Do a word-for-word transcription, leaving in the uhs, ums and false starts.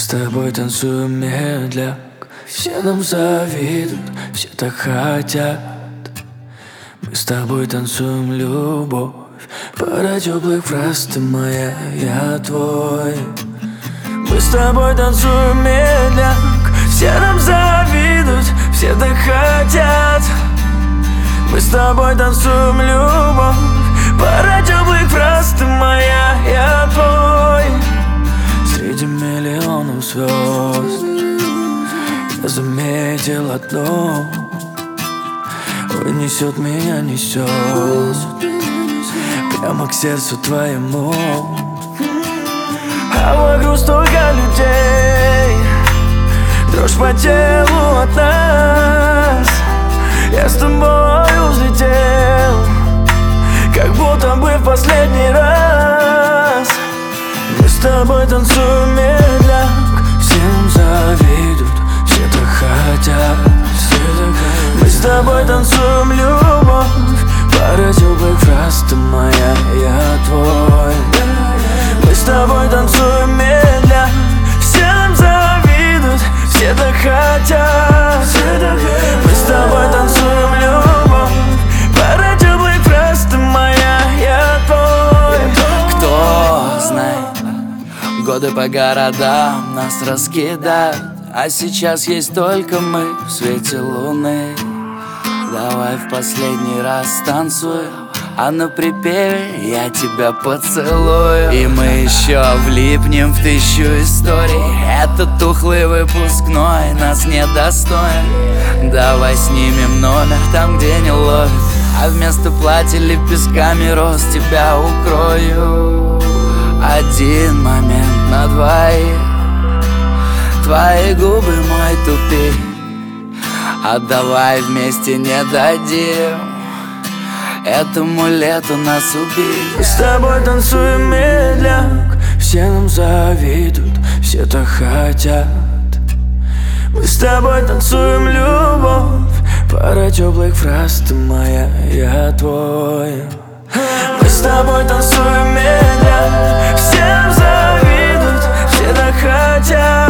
с тобой танцуем медляк, все нам завидуют, все так хотят. Мы с тобой танцуем любовь, пара теплых фраз, ты моя, я твой. Мы с тобой танцуем медляк, все нам завидуют, все так хотят. Мы с тобой танцуем любовь, пара теплых фраз, ты моя, я твой. Среди миллионов звезд я заметил одно: ой, несет меня, несет прямо к сердцу твоему. А вокруг столько людей, дрожь по телу от нас. Я с тобой взлетел, как будто бы в последний раз. Мы с тобой танцуем медляк, всем завидуют, все так хотят. Мы с тобой танцуем любовь, пара теплых фраз, ты моя, я твой. Мы с тобой танцуем медляк, всем завидуют, все так хотят. Мы с тобой танцуем любовь, пара теплых фраз, ты моя, я твой. Кто знает, годы по городам нас раскидают, а сейчас есть только мы в свете луны. Давай в последний раз танцуем, а на припеве я тебя поцелую. И мы еще влипнем в тысячу историй. Этот тухлый выпускной нас недостоин. Давай снимем номер там, где не ловит, а вместо платья лепестками роз тебя укрою. Один момент на двоих, твои губы мой тупик, а давай вместе не дадим этому лету нас убить. Мы с тобой танцуем медляк, все нам завидуют, все так хотят. Мы с тобой танцуем любовь, пара теплых фраз, ты моя, я твой. Мы с тобой танцуем медляк, всем завидуют, все так хотят.